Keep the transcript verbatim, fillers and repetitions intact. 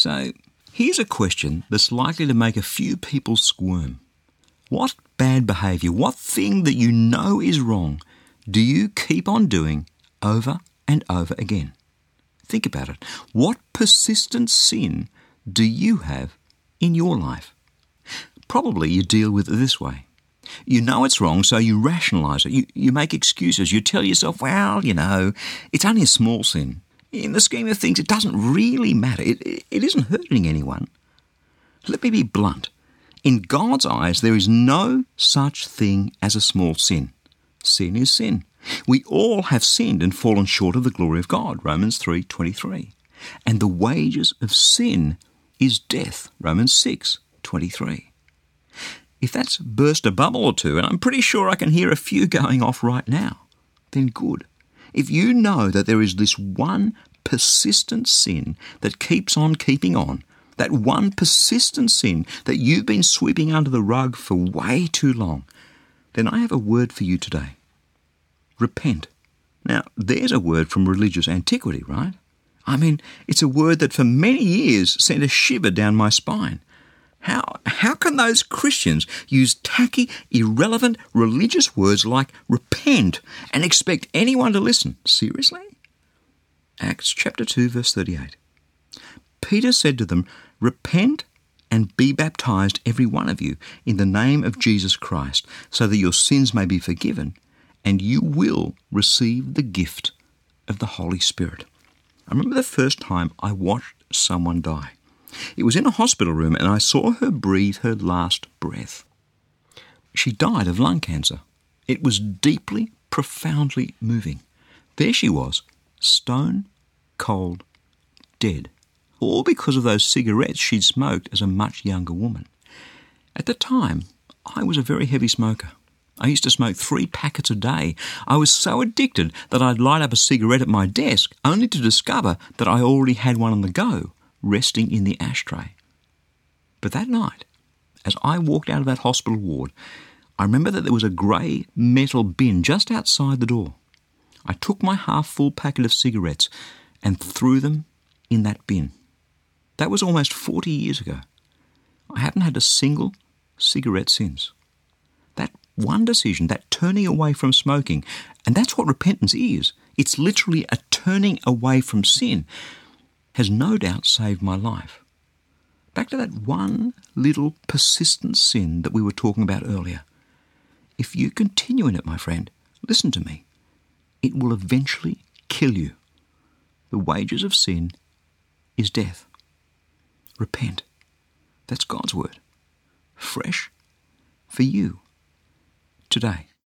So here's a question that's likely to make a few people squirm. What bad behaviour, what thing that you know is wrong, do you keep on doing over and over again? Think about it. What persistent sin do you have in your life? Probably you deal with it this way. You know it's wrong, so you rationalise it. You, you make excuses. You tell yourself, well, you know, it's only a small sin. In the scheme of things, it doesn't really matter. It, it, it isn't hurting anyone. Let me be blunt. In God's eyes, there is no such thing as a small sin. Sin is sin. We all have sinned and fallen short of the glory of God, Romans three twenty-three. And the wages of sin is death, Romans six twenty-three. If that's burst a bubble or two, and I'm pretty sure I can hear a few going off right now, then good. If you know that there is this one persistent sin that keeps on keeping on, that one persistent sin that you've been sweeping under the rug for way too long, then I have a word for you today. Repent. Now, there's a word from religious antiquity, right? I mean, it's a word that for many years sent a shiver down my spine. How, how can those Christians use tacky, irrelevant religious words like repent and expect anyone to listen? Seriously? Acts chapter two, verse thirty-eight. Peter said to them, repent and be baptized, every one of you, in the name of Jesus Christ, so that your sins may be forgiven, and you will receive the gift of the Holy Spirit. I remember the first time I watched someone die. It was in a hospital room, and I saw her breathe her last breath. She died of lung cancer. It was deeply, profoundly moving. There she was, stone cold, dead. All because of those cigarettes she'd smoked as a much younger woman. At the time, I was a very heavy smoker. I used to smoke three packets a day. I was so addicted that I'd light up a cigarette at my desk, only to discover that I already had one on the go, resting in the ashtray. But that night, as I walked out of that hospital ward, I remember that there was a grey metal bin just outside the door. I took my half-full packet of cigarettes and threw them in that bin. That was almost forty years ago. I haven't had a single cigarette since. That one decision, that turning away from smoking, and that's what repentance is. It's literally a turning away from sin, has no doubt saved my life. Back to that one little persistent sin that we were talking about earlier. If you continue in it, my friend, listen to me, it will eventually kill you. The wages of sin is death. Repent. That's God's word. Fresh for you today.